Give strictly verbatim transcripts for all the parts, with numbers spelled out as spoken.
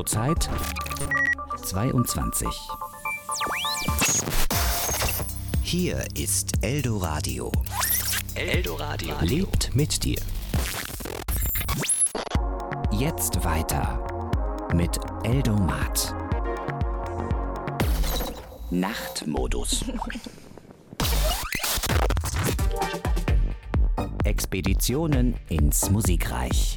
Zurzeit zweiundzwanzig. Hier ist Eldoradio. Eldoradio lebt mit dir. Jetzt weiter mit Eldomat. Nachtmodus. Expeditionen ins Musikreich.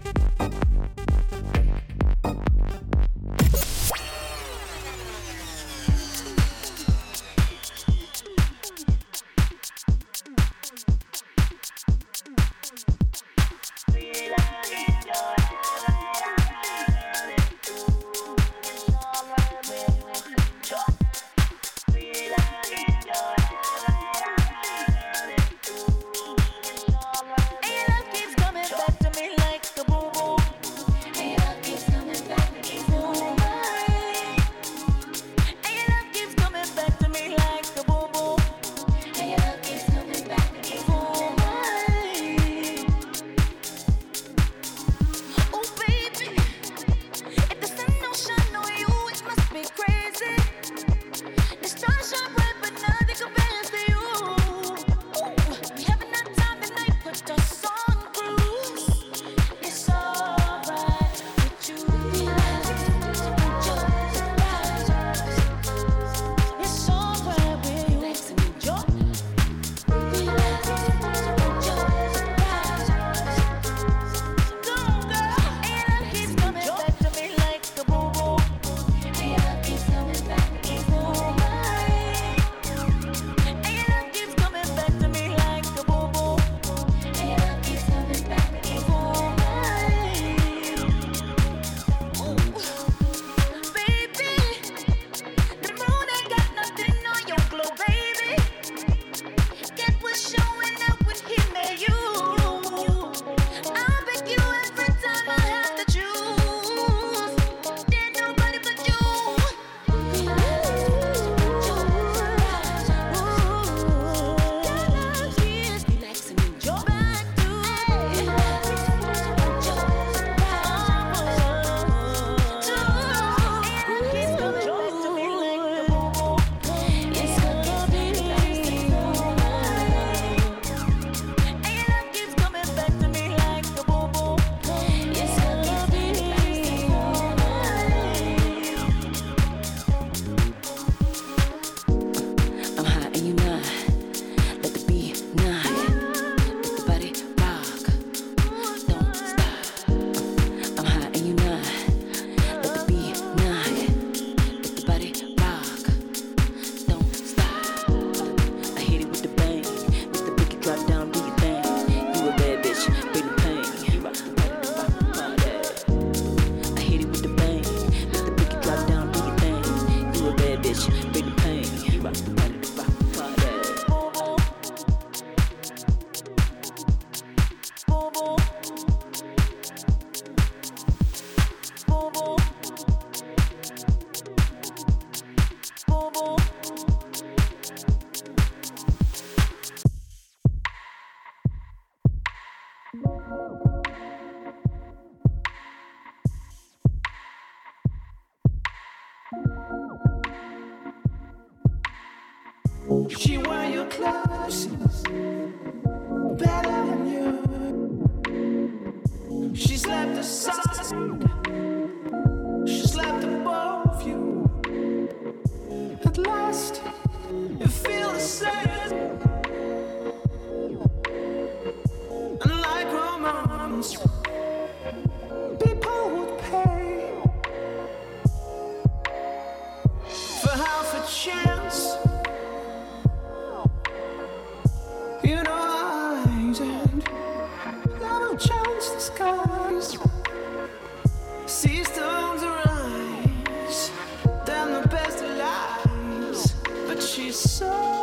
She wear your clothes better than you. She slept aside. She slept above you. At last, you feel the same. And like romance, people would pay for half a chance. You know I did. I don't change the skies. Sea storms arise. Damn the best of lies. But she's so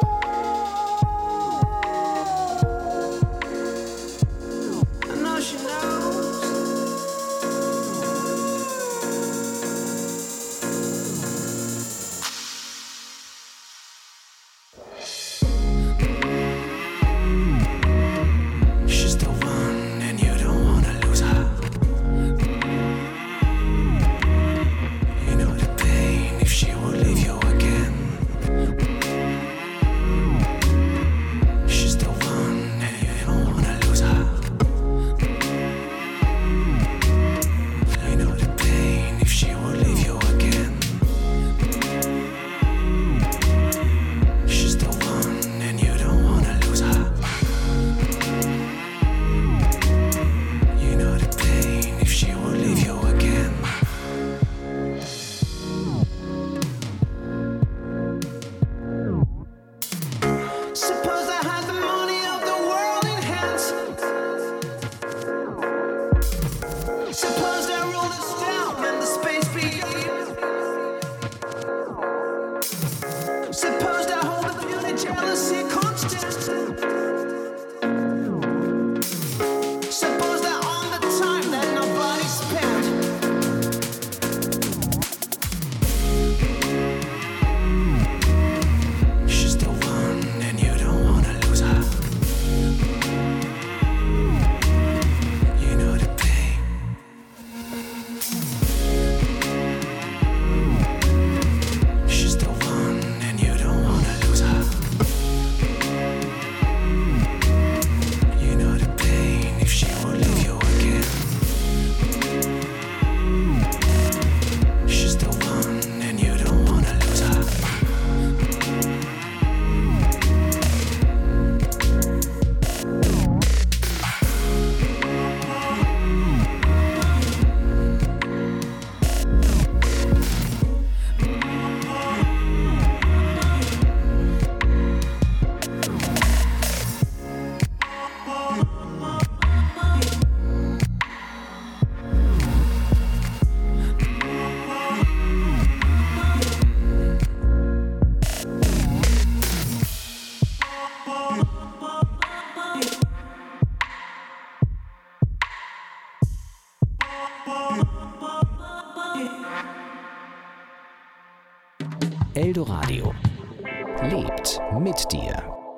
Eldoradio. Lebt mit dir.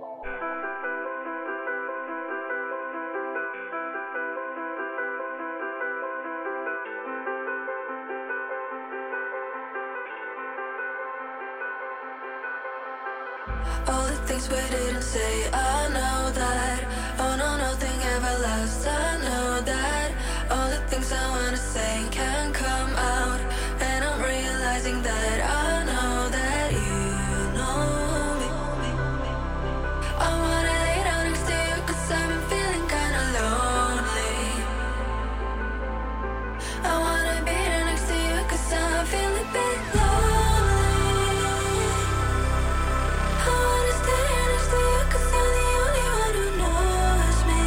All the things we didn't say, I know that. Oh no, nothing ever lasts, I know that. All the things I wanna say can't come out, and I'm realizing that I know that you know me. I wanna lay down next to you, cause I've been feeling kinda lonely. I wanna be there next to you, cause I feel a bit lonely. I wanna stay here next to you, cause you're the only one who knows me.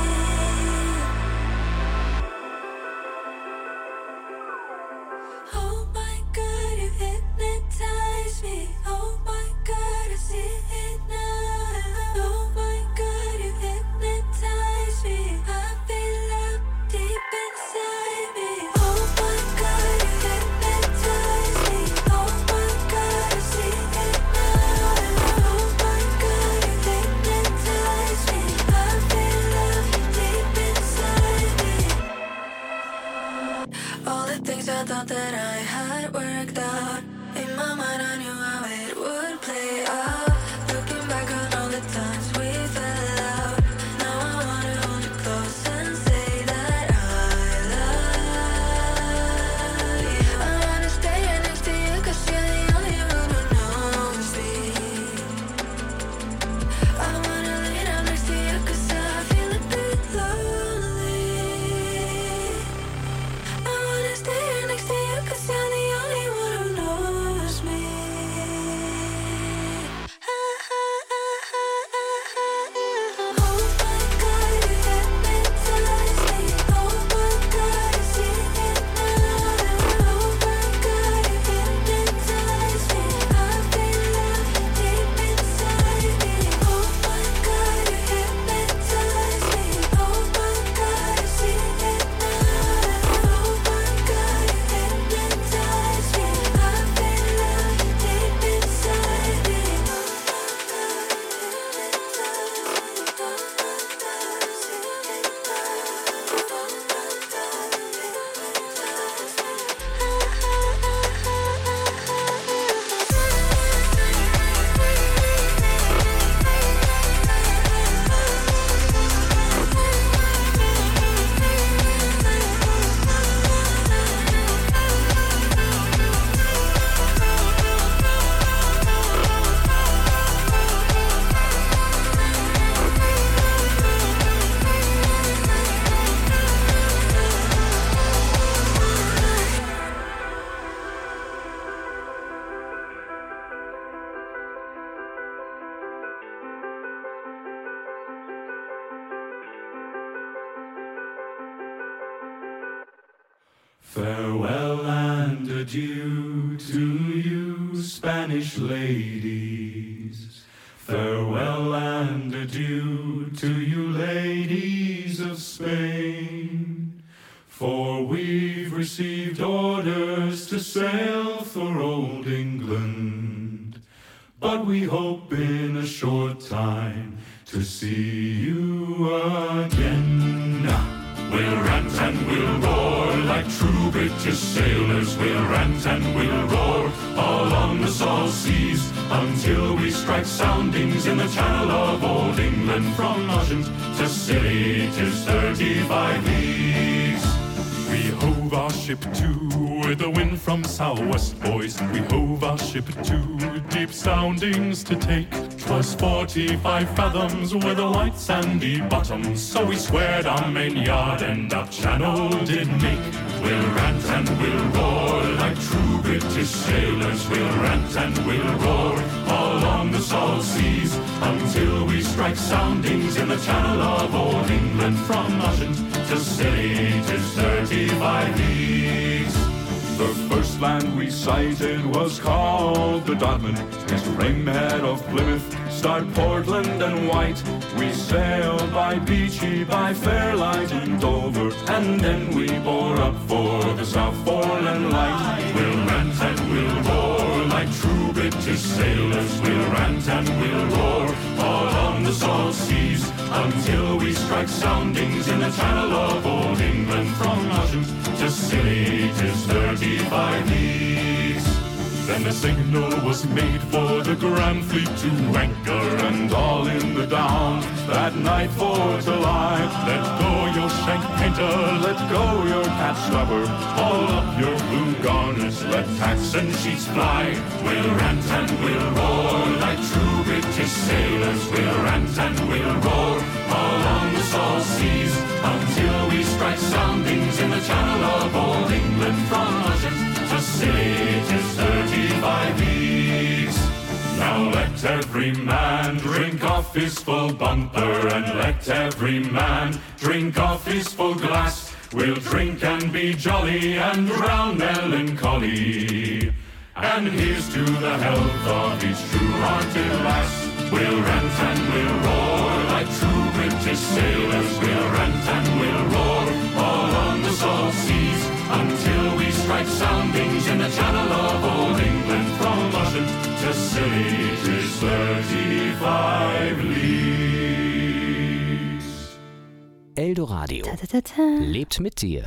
Oh my God, you hypnotize me. Oh my God, I see it now. Oh my God, you hypnotize me. I feel love deep inside me. Oh my God, you hypnotize me. Oh my God, I see it now. Oh my God, you hypnotize me. I feel love deep inside me. All the things I thought that I had worked out, in my mind I knew how it would play out. Looking back on all the times we fell out, now I wanna hold you close and say that I love you. I wanna stay here next to you, cause you're the only one who knows me. I wanna lay down next to you, cause I feel a bit lonely. I wanna stay here next to you, cause you're the only one who knows me. Oh my God, you hypnotize me. Oh my God, I see it now. Oh my God, you hypnotize me. I feel love deep inside me. Oh my God, you hypnotize me. Oh my God, I see it now. Oh my God, you hypnotize me. I feel love deep inside me. Farewell and adieu to you, Spanish ladies. Farewell and adieu to you, ladies of Spain. For we've received orders to sail for old England, but we hope in a short time to see you again. We'll rant and we'll roar like true British sailors. We'll rant and we'll roar along the salt seas until we strike soundings in the channel of old England. From Oceans to Scilly, 'tis thirty-five leagues. We hove our ship to with the wind from southwest, boys. We hove our ship to deep soundings to take. 'Twas forty-five fathoms with a white sandy bottom, so we squared our main yard and our channel did make. We'll rant and we'll roar like true British sailors. We'll rant and we'll roar along the salt seas until we strike soundings in the channel of old England. From Oceans to Scilly, 'tis thirty-five leagues. The first land we sighted was called the Dodman. Its framehead of Plymouth, starred Portland and White. We sailed by Beachy, by Fairlight and Dover, and then we bore up for the South Foreland Light. We'll rant and we'll roar like true British British sailors, we'll rant and we'll roar all on the salt seas until we strike soundings in the Channel of Old England from Anjou to Scilly, 'tis thirty-five leagues. Then the signal was made for the Grand Fleet to anchor, and all in the Downs that night for to lie. Let go your shank painter, let go your cat stopper, haul up your blue garners, let tacks and sheets fly. We'll rant and we'll roar like true British sailors, we'll rant and we'll roar all on the salt seas until we strike soundings in the Channel of Old England from Anjou to Scilly, 'tis thirty-five leagues. Now let every man drink off his full bumper, and let every man drink off his full glass. We'll drink and be jolly and drown melancholy. And here's to the health of each true-hearted lass. We'll rant and we'll roar like true British sailors. We'll rant and we'll roar all on the salt seas until we strike soundings in the Channel of Old England from Anjou to Scilly, 'tis thirty-five leagues. Eldoradio Ta, ta, ta, ta. lebt mit dir.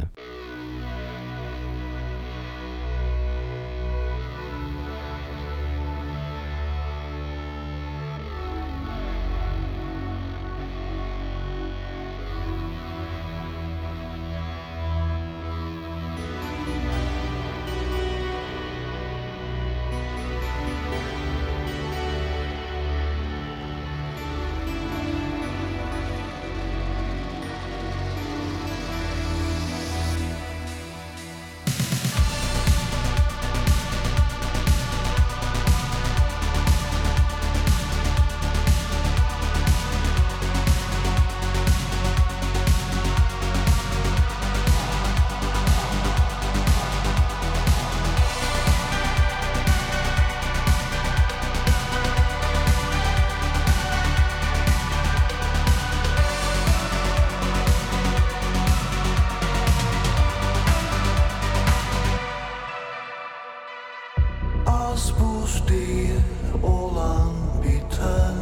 Az buz değil olan biten,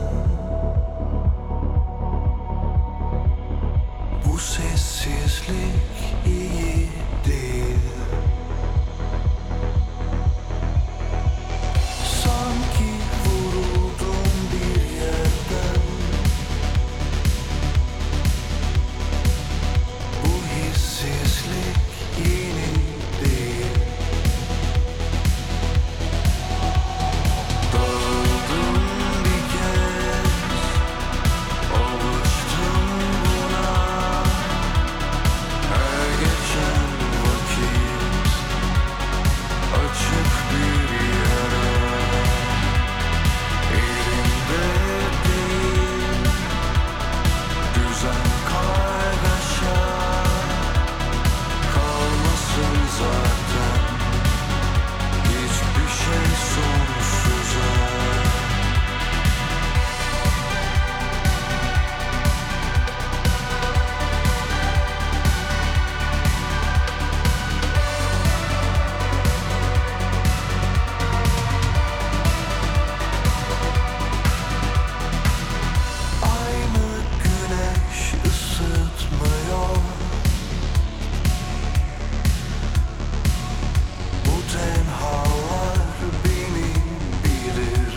bu sessizlik iyi değil. Sanki vuruldum bir yerden, bu hissizlik yeni değil. Dağıldım bir kez, alıştım buna. Her geçen vakit açık bir yara. Elimde değil, düzen kargaşa. Kalmasın zaten hiçbir şey sonsuza. Aynı güneş ısıtmıyor. Bu tenhalar beni bilir.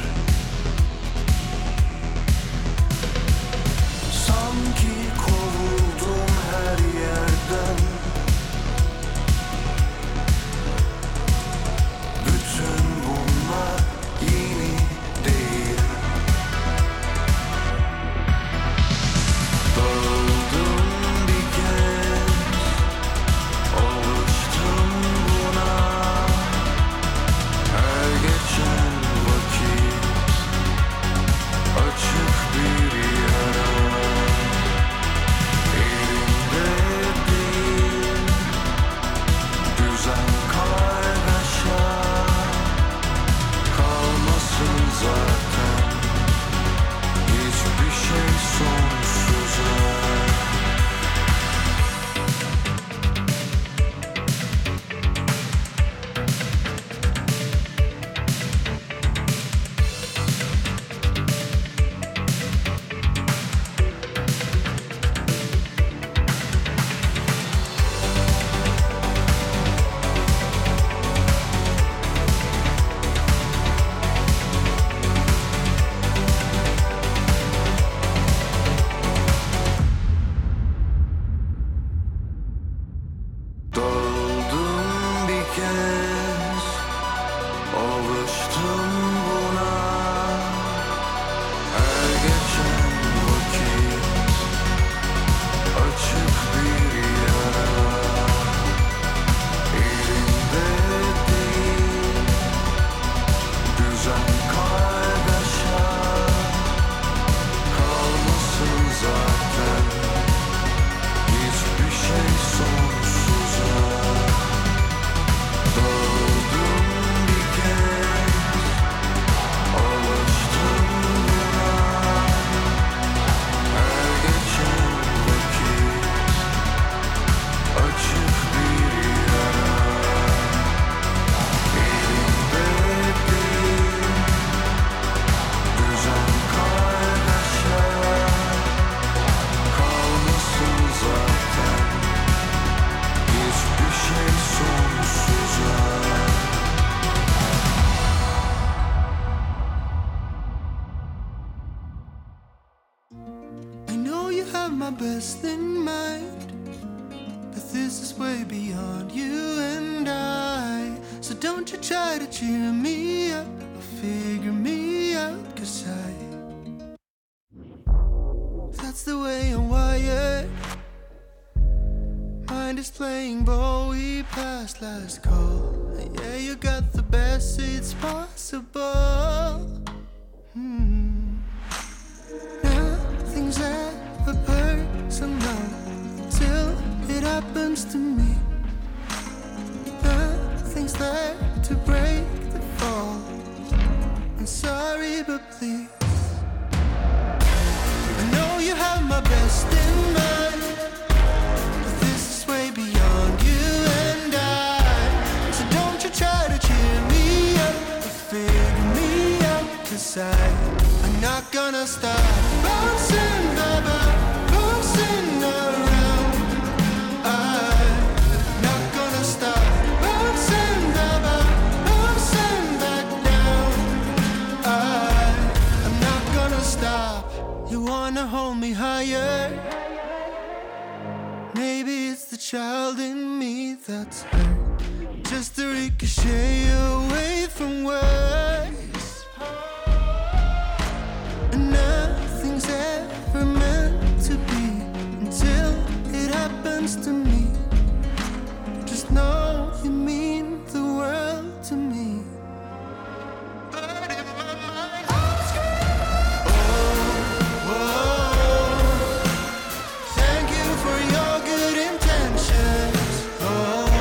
Sanki kovuldum her yerden. Bütün bunlar yeni değil. Dağıldım bir kez, alıştım buna. Her geçen vakit açık bir yara. have my best in mind, but this is way beyond you and I. So don't you try to cheer me up or figure me out, 'cause I, that's the way I'm wired. Mind is playing ball, we passed last call. Yeah, you got the best seats possible. Hmm. Nothing's ever personal till it happens to me. Nothing's there to break the fall. I'm sorry, but please, I know you have my best in mind, but this is way beyond you and I. So don't you try to cheer me up or figure me out, 'cause I, I'm not gonna stop bouncing, baby, bouncing around. I'm not gonna stop bouncing, baby, bouncing back down. I, I'm not gonna stop. You wanna hold me higher? Maybe it's the child in me that's hurt, just to ricochet away from words. And nothing's ever meant to be until it happens to me. Just know you mean the world to me. But if my mind goes oh, oh, thank you for your good intentions. Oh,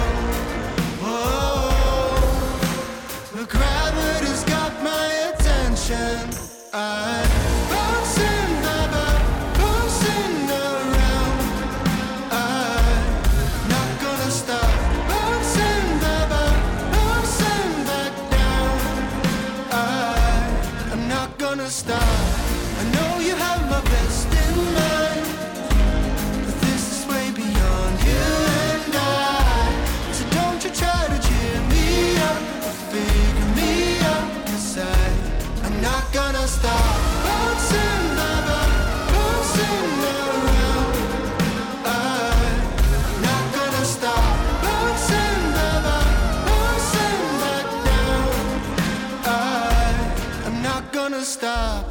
oh, the gravity's got my attention. I'm bouncing, baby, bouncing around. I'm not gonna stop bouncing, baby, bouncing back down. I, I'm not gonna stop. I know you have my best in mind, but this is way beyond you and I. So don't you try to cheer me up or figure me out, 'cause I, I'm not gonna stop bouncing, baby, bouncing around. I'm not gonna stop bouncing, baby, bouncing back down. I, I'm not gonna stop.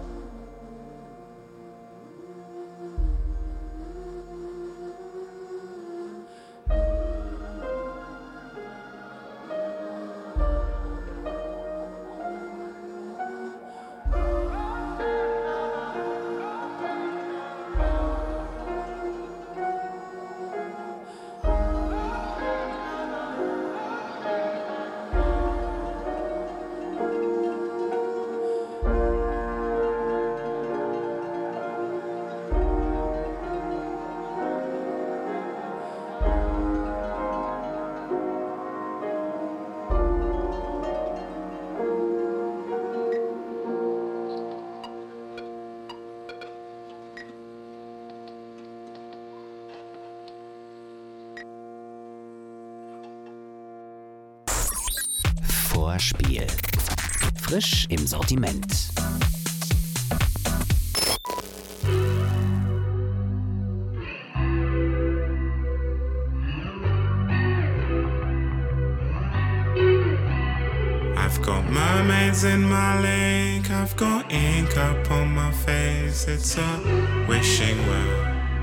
Vorspiel. Frisch im Sortiment. I've got mermaids in my lake, I've got ink up on my face, it's a wishing well.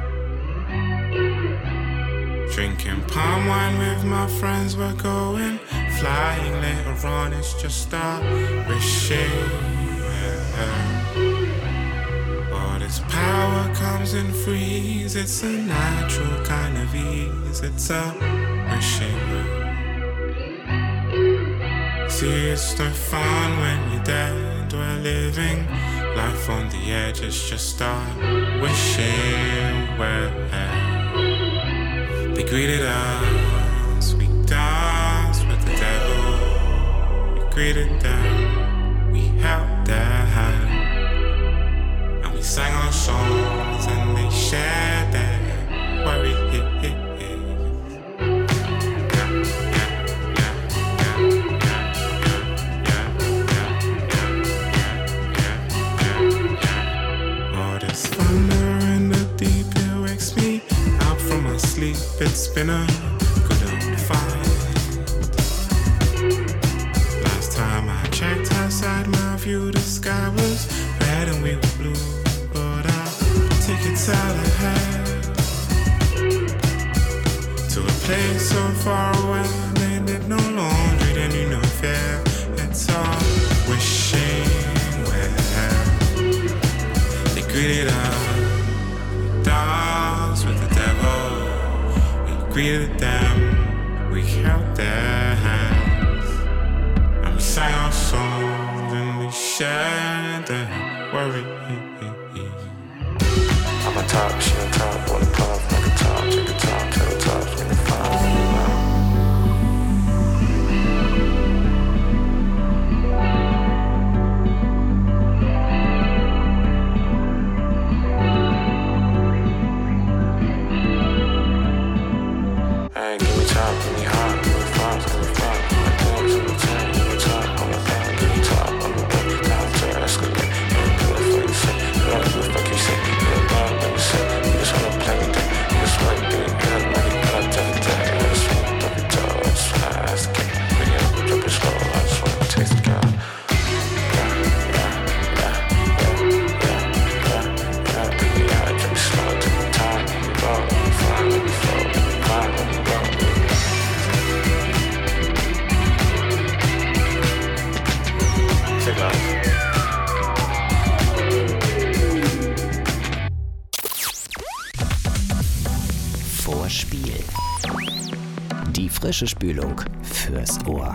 Drinking palm wine with my friends, we're going flying later on, it's just a wishing well. But its power comes in freeze, it's a natural kind of ease, it's a wishing well. See, it's no fun when you're dead, we're living life on the edge, it's just a wishing well. They greeted us, we danced with the devil. We greeted them, we held their hand, and we sang our songs and they shared their worries. Oh, there's thunder in the deep. cheap, it's been a good old fight. Last time I checked outside my view, the sky was red and we were blue. But our tickets out ahead to a place so far away. They did no laundry, then you know fair. It's all wishing well. They greeted our dogs with the devil. We greeted them, we held their hands, and we sang our songs and we shared their worries. I'm a top, she on top, wanna pop, like a top, check a top, tell the tops, when you find me now. Hey, give me top, give me hot, give me fast, give me fast. My dogs in the tank, give me top, on the back, give me top, on the way, down to escalate. Ain't good for you say, you don't give a fuck you say. You don't know what you say, you just wanna play with that. You just wanna do it, good, like you gotta tell it that. I just wanna drop your toe, I just wanna ask the king. Bring it up, drop it slow, I just wanna taste the girl. Yeah, yeah, yeah, yeah, yeah, yeah, yeah. Take me out, drop it slow, take my time, let me roll, let me fly, let me flow, let me climb, let me roll. Take life. Vorspiel. Die frische Spülung fürs Ohr.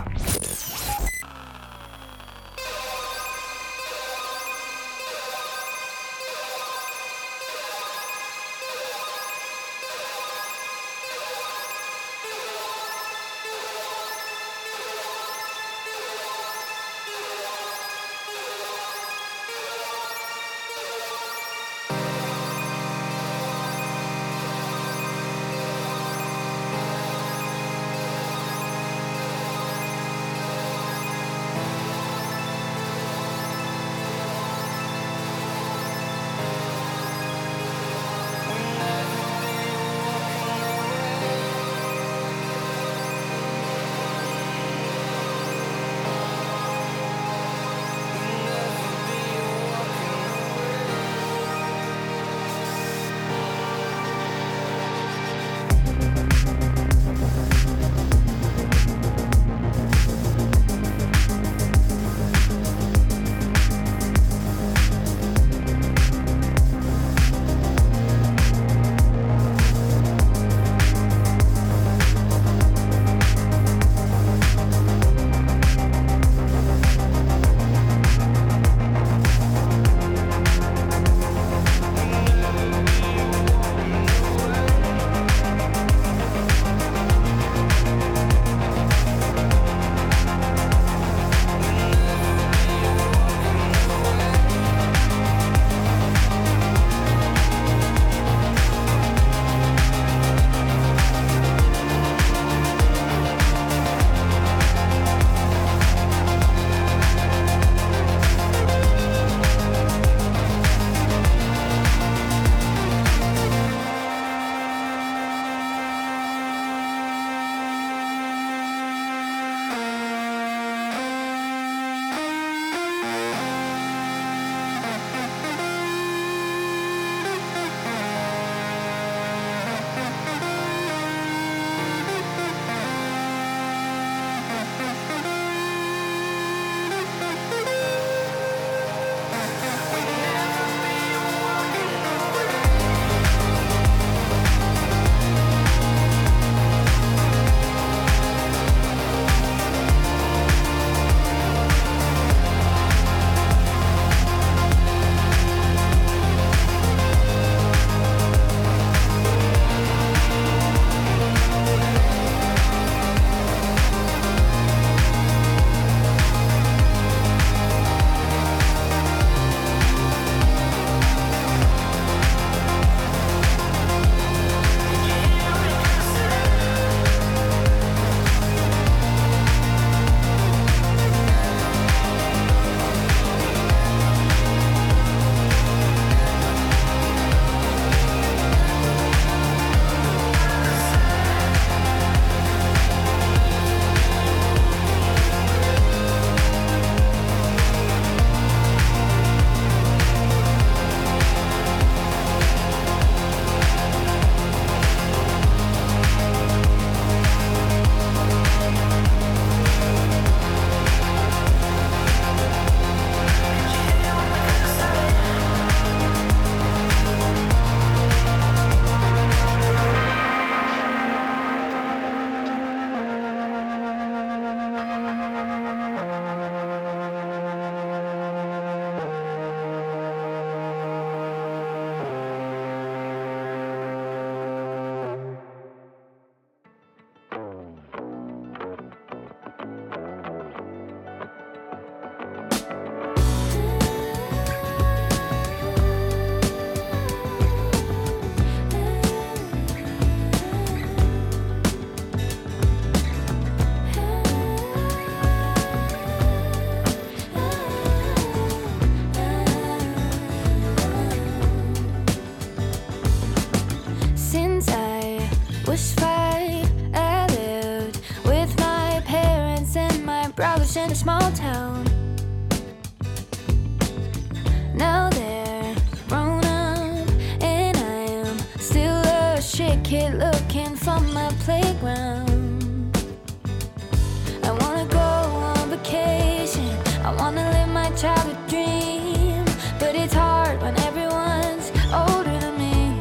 kid looking from my playground. I wanna go on vacation, I wanna live my childhood dream, but it's hard when everyone's older than me.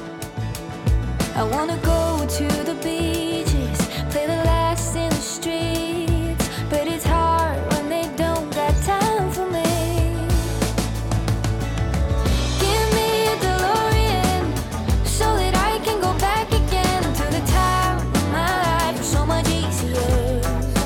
I wanna go to the beaches, play the last in the streets, but it's hard when they don't got time for me. Give me a DeLorean so that I can go back again to the time when my life was so much easier.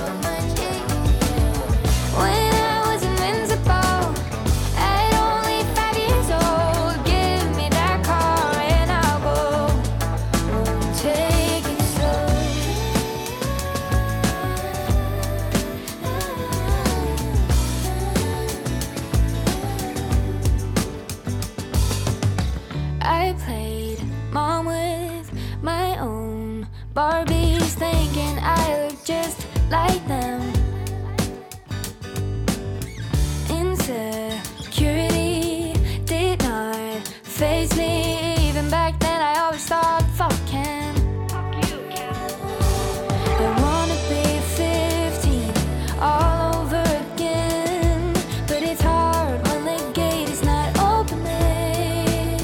When I was invincible at only five years old, give me that car and I'll go. Won't take it slow. I played mom with my own Barbies, thinking I look just like them. Insecurity did not faze me. Even back then I always thought, fuck Ken. I wanna be fifteen all over again, but it's hard when the gate is not opening.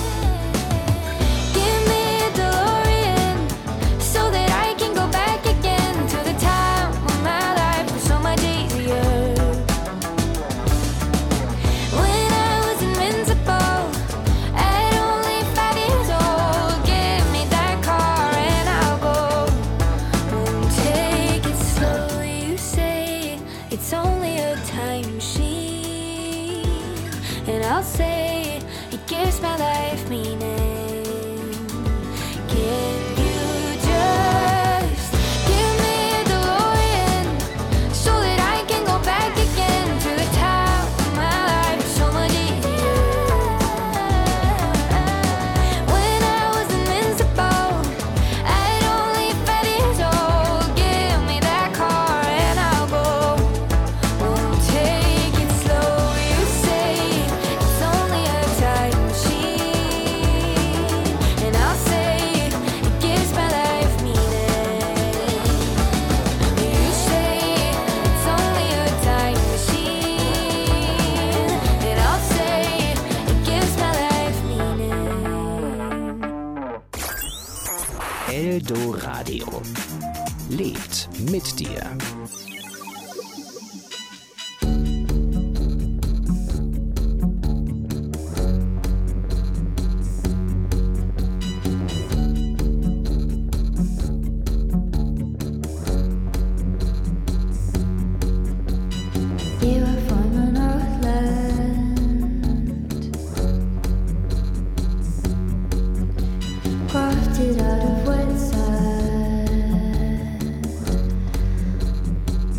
Give me a DeLorean so that I can go back again to the time when my life was so much easier. When I was invincible at only five years old, give me that car and I'll go. Won't take it slow. You say it's only a time machine, and I'll say it gives my life meaning. Can you just give me a DeLorean so that I can go back again to the time when my life was so much easier? When I was invincible at only five years old, give me that car and I'll go. Won't take it slow. You say it's only a time machine, and I'll say it gives my life meaning. You say it's only a time machine, and I'll say it gives my life meaning. Eldo Radio lebt mit dir. You are from an Northland, crafted out of wet sand.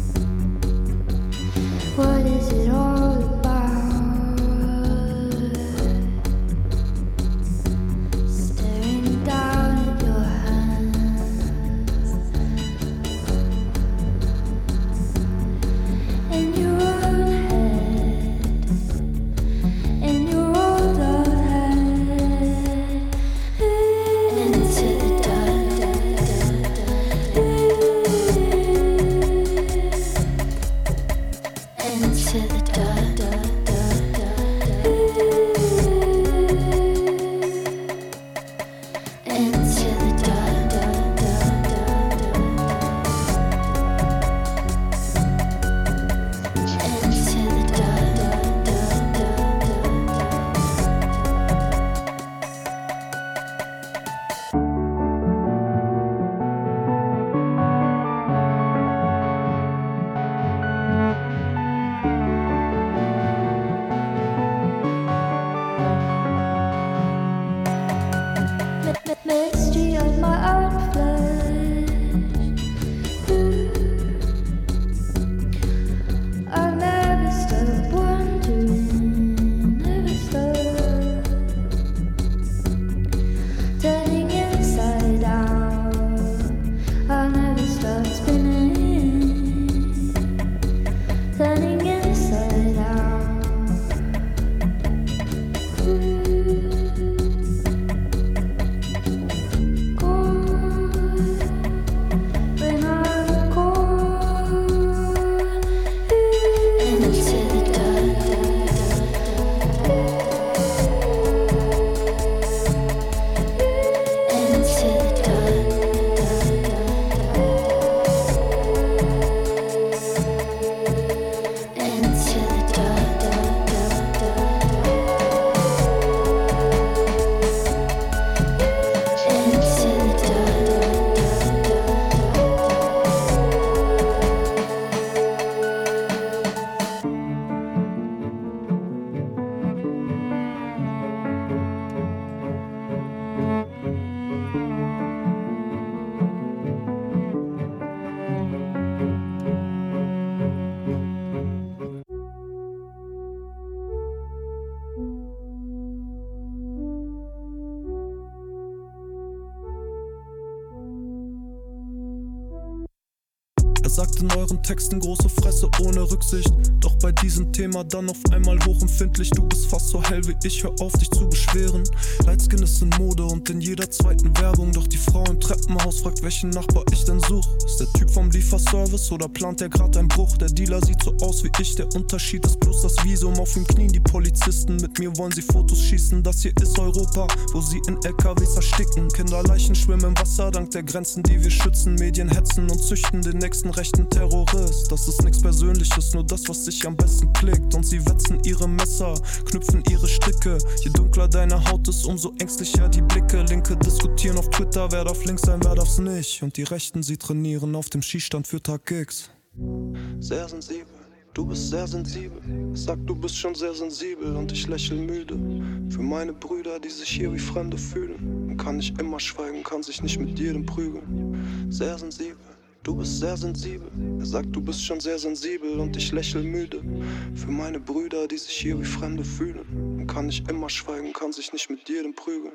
sagt in euren Texten große Fresse ohne Rücksicht. Doch bei diesem Thema dann auf einmal hochempfindlich. Du bist fast so hell wie ich, hör auf dich zu beschweren. Lightskin ist in Mode und in jeder zweiten Werbung. Doch die Frau im Treppenhaus fragt, welchen Nachbar ich denn such. Ist der Typ vom Lieferservice oder plant der grad einen Bruch? Der Dealer sieht so aus wie ich, der Unterschied ist bloß das Visum. Auf ihm knien die Polizisten, mit mir wollen sie Fotos schießen. Das hier ist Europa, wo sie in L K Ws ersticken. Kinderleichen schwimmen im Wasser dank der Grenzen, die wir schützen. Medien hetzen und züchten den nächsten rechten Terrorist. Das ist nichts Persönliches, nur das, was sich am besten klickt. Und sie wetzen ihre Messer, knüpfen ihre Stricke. Je dunkler deine Haut ist, umso ängstlicher die Blicke. Linke diskutieren auf Twitter, wer darf links sein, wer darf's nicht. Und die Rechten, sie trainieren auf dem Schießstand für Tag X. Sehr sensibel, du bist sehr sensibel. Ich sag, du bist schon sehr sensibel und ich lächel müde. Für meine Brüder, die sich hier wie Fremde fühlen. Man kann nicht immer schweigen, kann sich nicht mit jedem prügeln. Sehr sensibel, du bist sehr sensibel. Er sagt, du bist schon sehr sensibel und ich lächel müde. Für meine Brüder, die sich hier wie Fremde fühlen. Man kann nicht immer schweigen, kann sich nicht mit jedem prügeln.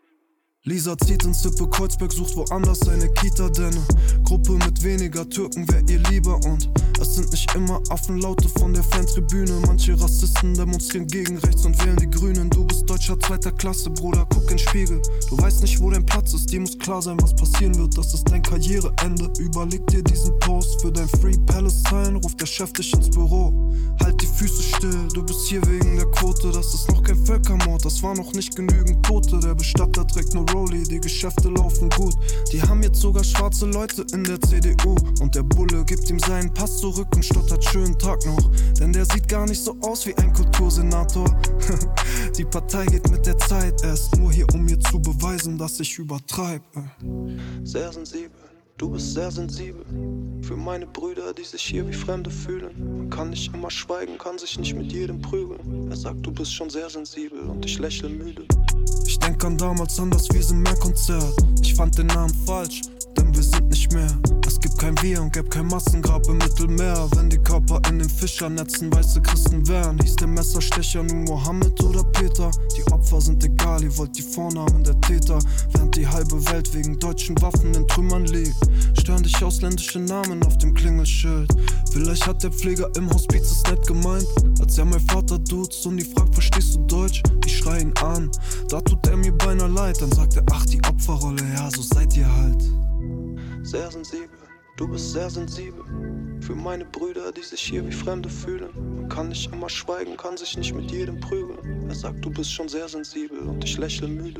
Lisa zieht ins Sippe Kreuzberg, sucht woanders seine Kita, denn Gruppe mit weniger Türken wär ihr lieber. Und es sind nicht immer Affenlaute von der Fantribüne. Manche Rassisten demonstrieren gegen rechts und wählen die Grünen. Du bist Deutscher zweiter Klasse, Bruder, guck in den Spiegel. Du weißt nicht, wo dein Platz ist, dir muss klar sein, was passieren wird. Das ist dein Karriereende, überleg dir diesen Post. Für dein Free Palestine ruft der Chef dich ins Büro. Halt die Füße still, du bist hier wegen der Quote. Das ist noch kein Völkermord, das war noch nicht genügend Tote. Der Bestatter trägt nur Rolli, die Geschäfte laufen gut. Die haben jetzt sogar schwarze Leute in der C D U. Und der Bulle gibt ihm seinen Pass zurück und stottert schönen Tag noch. Denn der sieht gar nicht so aus wie ein Kultursenator. Die Partei geht mit der Zeit, er ist nur hier, um mir zu beweisen, dass ich übertreib. Sehr sensibel, du bist sehr sensibel. Für meine Brüder, die sich hier wie Fremde fühlen. Man kann nicht immer schweigen, kann sich nicht mit jedem prügeln. Er sagt, du bist schon sehr sensibel und ich lächle müde. Ich denk an damals an das Wir sind mehr Konzert. Ich fand den Namen falsch, denn wir sind nicht mehr. Es gibt kein Wir und gäbe kein Massengrab im Mittelmeer. Wenn die Körper in den Fischernetzen weiße Christen wären, hieß der Messerstecher nun Mohammed oder Peter. Die Opfer sind egal, ihr wollt die Vornamen der Täter. Während die halbe Welt wegen deutschen Waffen in Trümmern liegt, stören dich ausländische Namen auf dem Klingelschild. Vielleicht hat der Pfleger im Hospiz es nett gemeint, als er mein Vater duzt und die fragt, verstehst du Deutsch? Ich schrei ihn an, da tut er mir beinahe leid. Dann sagt er, ach die Opferrolle, ja so seid ihr halt. Sehr sensibel, du bist sehr sensibel. Für meine Brüder, die sich hier wie Fremde fühlen. Man kann nicht immer schweigen, kann sich nicht mit jedem prügeln. Er sagt, du bist schon sehr sensibel und ich lächle müde.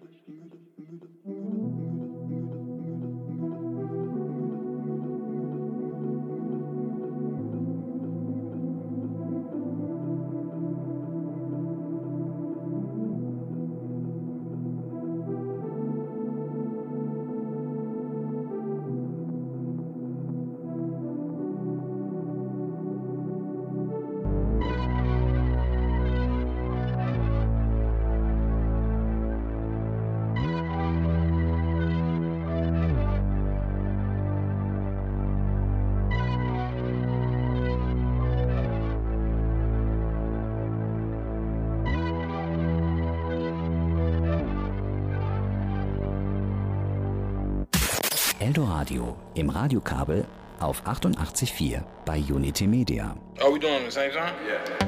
Eldoradio im Radiokabel auf achtundachtzig Komma vier bei Unity Media. Are we doing it at the same time? Yeah.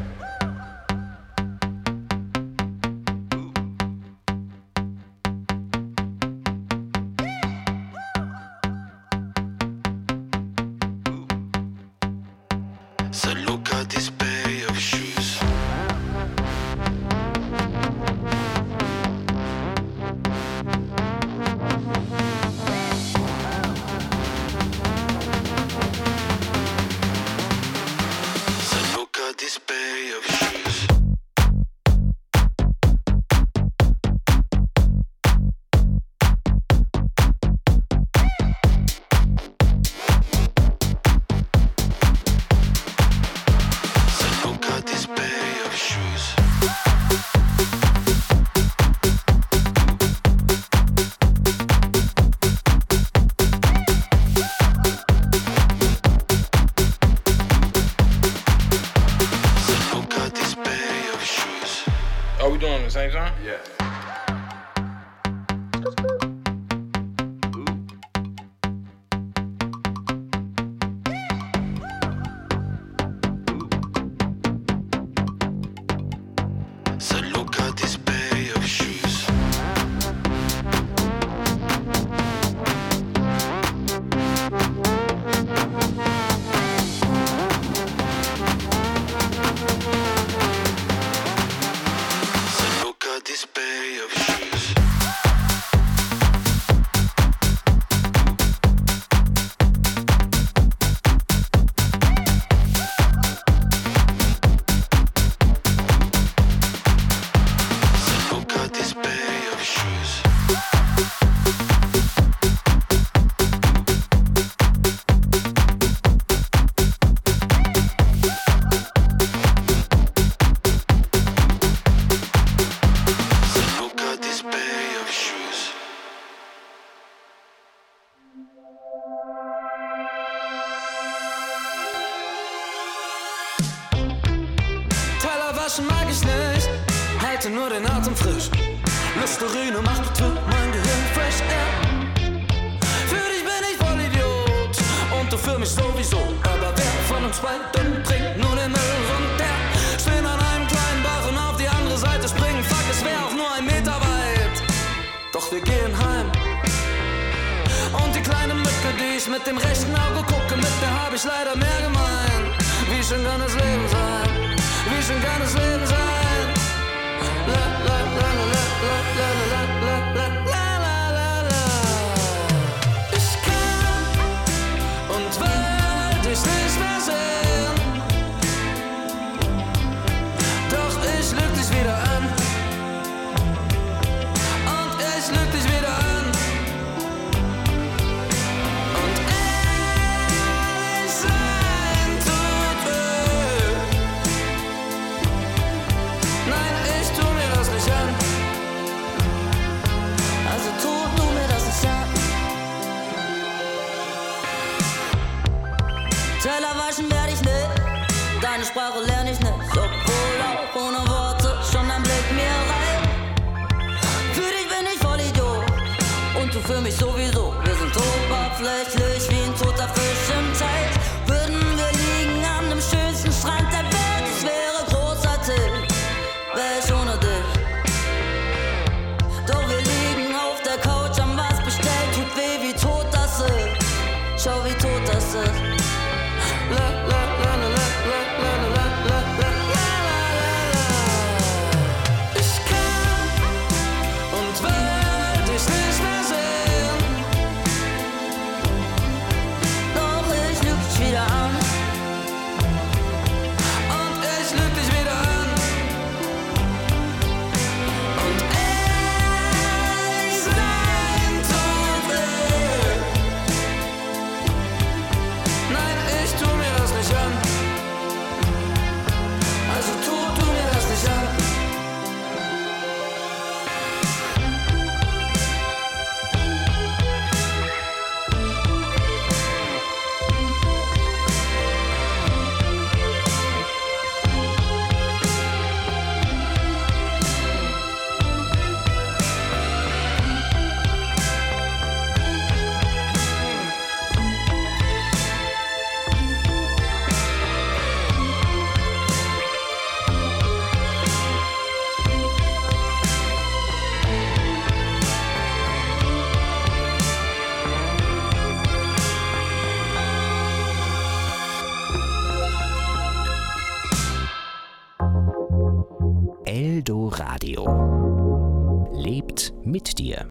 So look at this pair of shoes. So look at this pair Listerine macht bitte mein Gehirn fresh air. Für dich bin ich voll Idiot und du für mich sowieso. Aber wer von uns beiden trinkt nur den Müll runter? Stehen an einem kleinen Bach und auf die andere Seite springen. Fuck, es wär auch nur ein Meter weit. Doch wir gehen heim. Und die kleine Mücke, die ich mit dem rechten Auge gucke, mit der hab ich leider mehr gemein. Wie schön kann das Leben sein? Wie schön kann das Leben sein? La la la la la la la la la la la la la. Ich kann und will dich nicht mehr sehen. Doch ich lüg dich wieder an. Und ich lüg dich wieder an. Und ehrlich sein tut weh. Nein, ich tu mir das nicht an. Also tu du mir das nicht an. Teller waschen werd ich nicht, deine Sprache lern ich nicht. Obwohl auch ohne Worte schon ein Blick mir reicht. Für dich bin ich voll Idiot und du für mich sowieso. Wir sind oberflächlich wie ein toter Fisch im Teich. Würden wir liegen an dem schönsten Strand der Welt, es wäre großartig, wär ich ohne dich. Doch wir liegen auf der Couch, haben was bestellt, tut weh, wie tot das ist. Schau, wie tot das ist. La la la la la la la la la la la la. Ich kann und will dich nicht mehr sehen. Doch ich lüg dich wieder an. Und ich lüg dich wieder an. Und ehrlich sein tut weh. Nein, ich tu mir das nicht an. Also tu du mir das nicht an. Eldoradio. Lebt mit dir.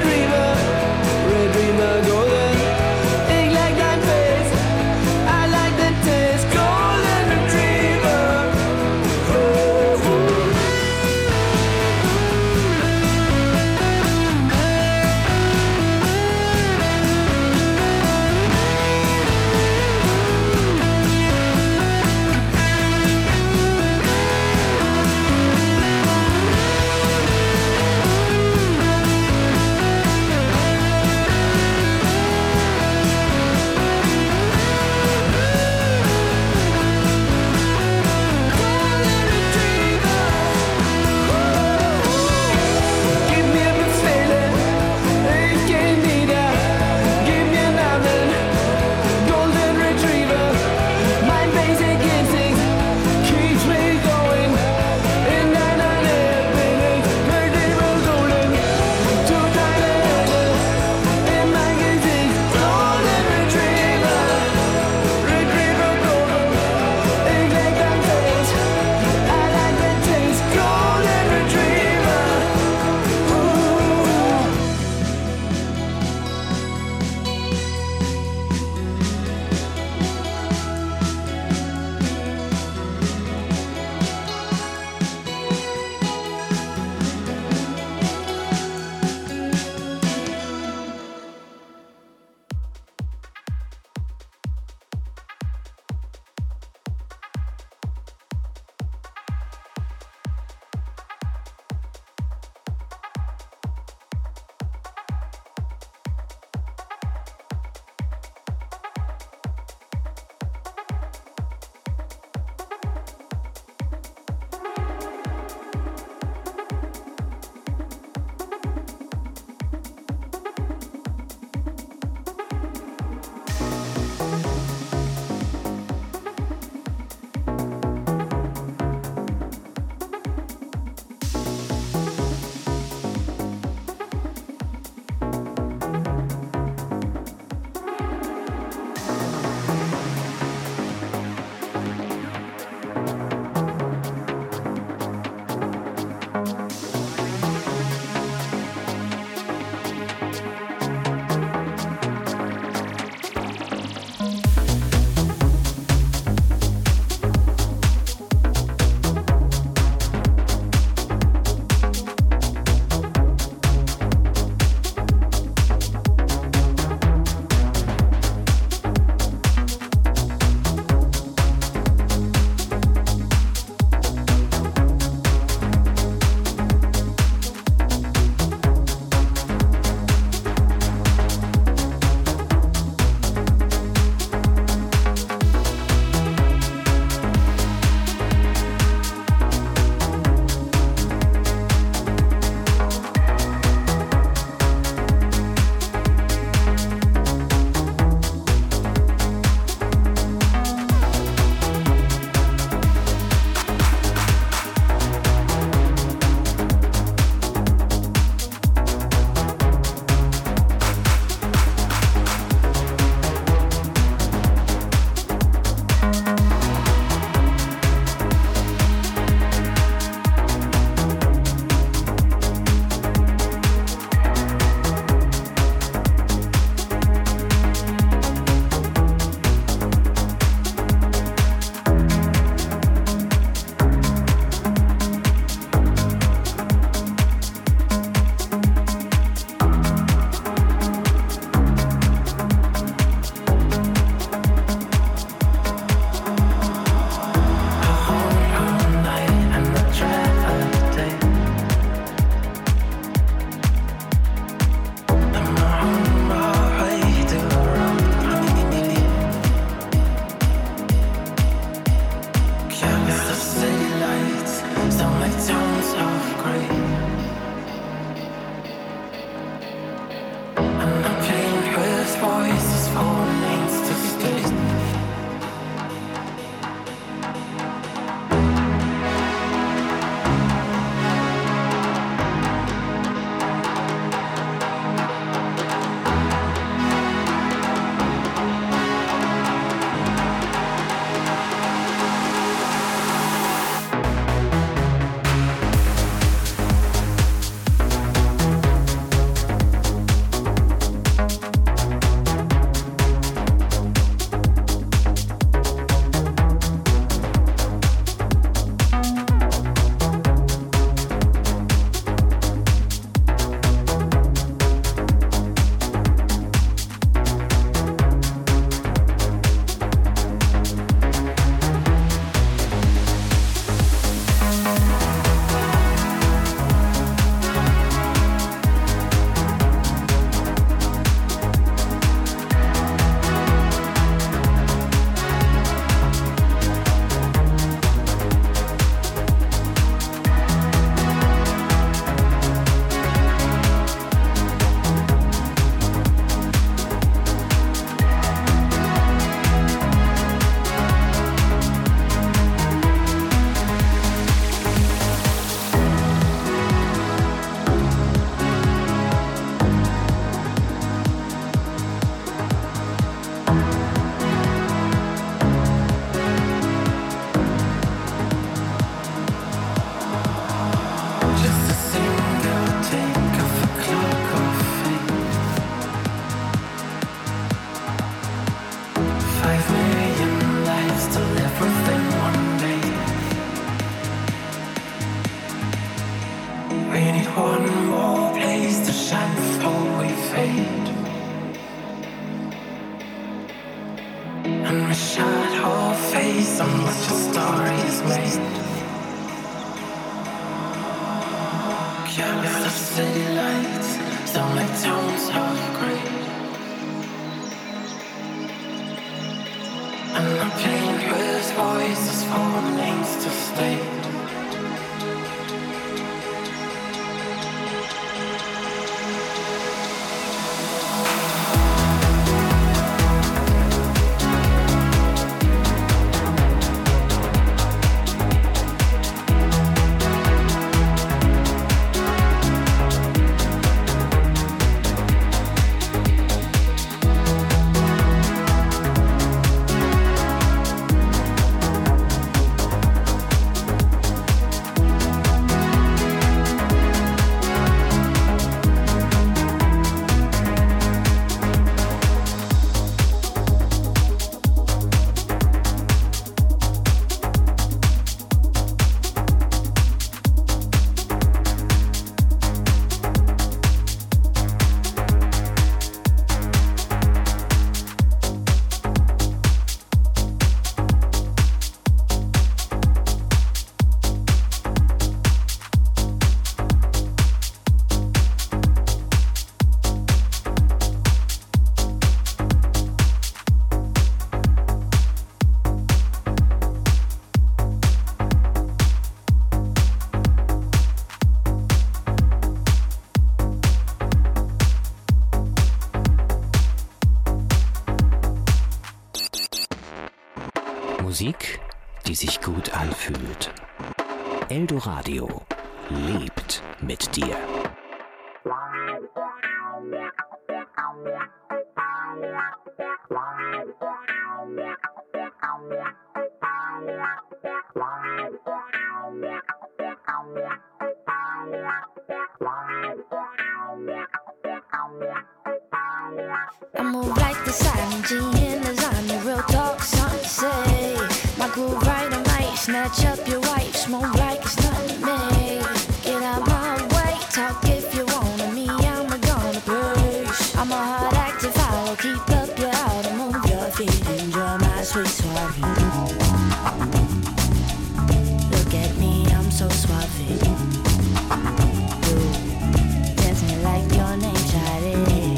I like shine before we fade. And we shine our face on what your story is made. Careless of city lights, don't make tones of grey. And I'm playing with voices for names to stay. Musik, die sich gut anfühlt. Eldoradio lebt mit dir. I move like the silent G in designer, real talk, something to say. My groove right, I might snatch up your wife, smoke like it's nothing to me. Get out my way, talk if you wanna me, I'm a gonna push. I'm a hard active follow, keep up your auto, move your feet, enjoy my sweet suave. Look at me, I'm so suave. You dancing like your name, Shawty.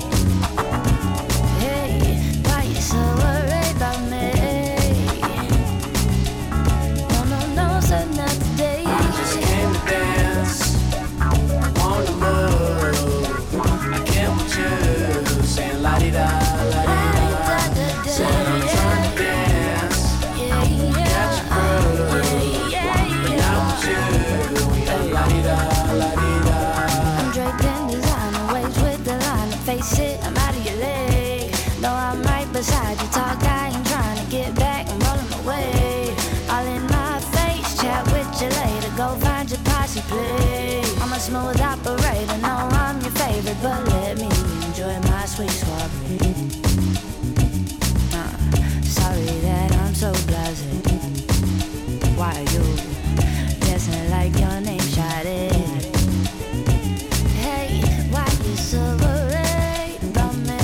Beside you talk, I ain't trying to get back, I'm rolling my way. All in my face, chat with you later, go find your posse, please. I'm a smooth operator, no I'm your favorite, but let me enjoy my sweet soiree. uh, Sorry that I'm so blasé. Why are you dancing like your name, Shawty? Hey, why you so worried about me?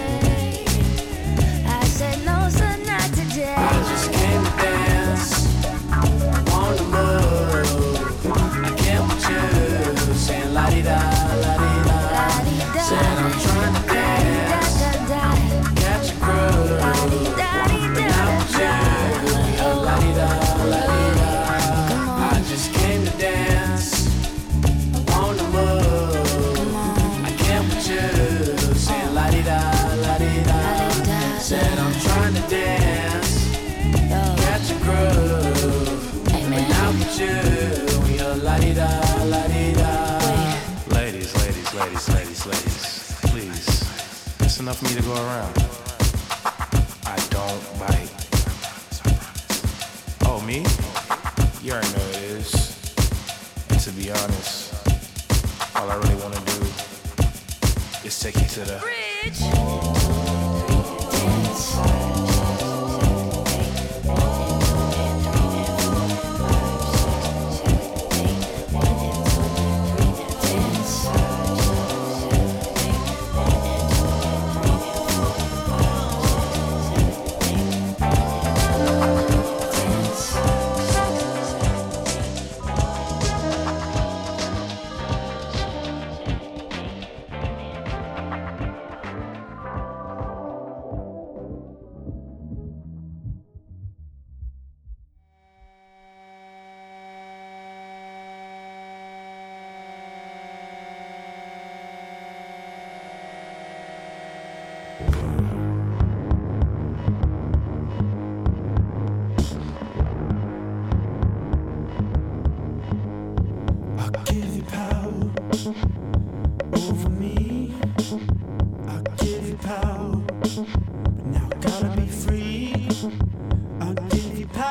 I just came to dance, wanna move. I can't with you, saying la-di-da, la-di-da. Said I'm trying to dance, catch a groove. Not with you, la-di-da, la-di-da. I just came to dance, wanna move. I can't with you, saying la-di-da, la-di-da. Said I'm trying to dance, catch a groove, but not with you, we are la-di-da, la-di-da. Ladies, ladies, ladies, ladies, ladies, please, it's enough for me to go around. I don't bite. Oh, me? You already know it is. And to be honest, all I really want to do is take you to the bridge.